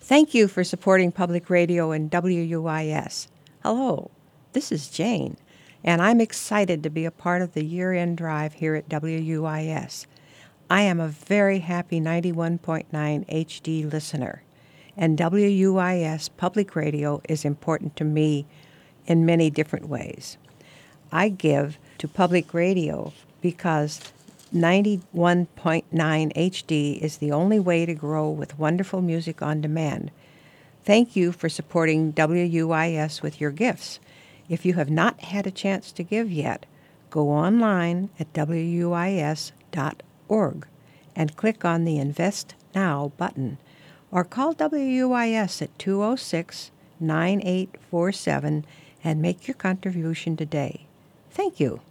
Thank you for supporting public radio and WUIS. Hello, this is Jane, and I'm excited to be a part of the year-end drive here at WUIS. I am a very happy 91.9 HD listener, and WUIS public radio is important to me in many different ways. I give to public radio because 91.9 HD is the only way to grow with wonderful music on demand. Thank you for supporting WUIS with your gifts. If you have not had a chance to give yet, go online at WUIS.org and click on the Invest Now button, or call WUIS at 206-9847 and make your contribution today. Thank you.